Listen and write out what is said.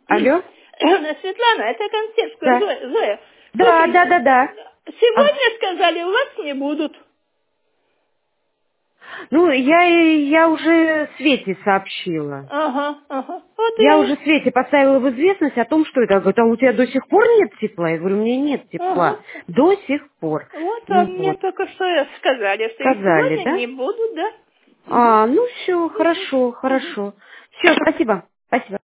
Алло? Светлана, это консьержка Да. Зоя. Да, Слушай, да. сегодня сказали, у вас не будут. Ну, я уже Свете сообщила. Ага. Вот Я я... уже Свете поставила в известность о том, что это. Говорит, а у тебя до сих пор нет тепла? Я говорю, у меня нет Ага. тепла. До сих пор. Вот, а Ну мне вот. только что сказали, что и Сказали, сегодня да? не будут, да? Угу. Ну все, хорошо. Все, спасибо. Спасибо.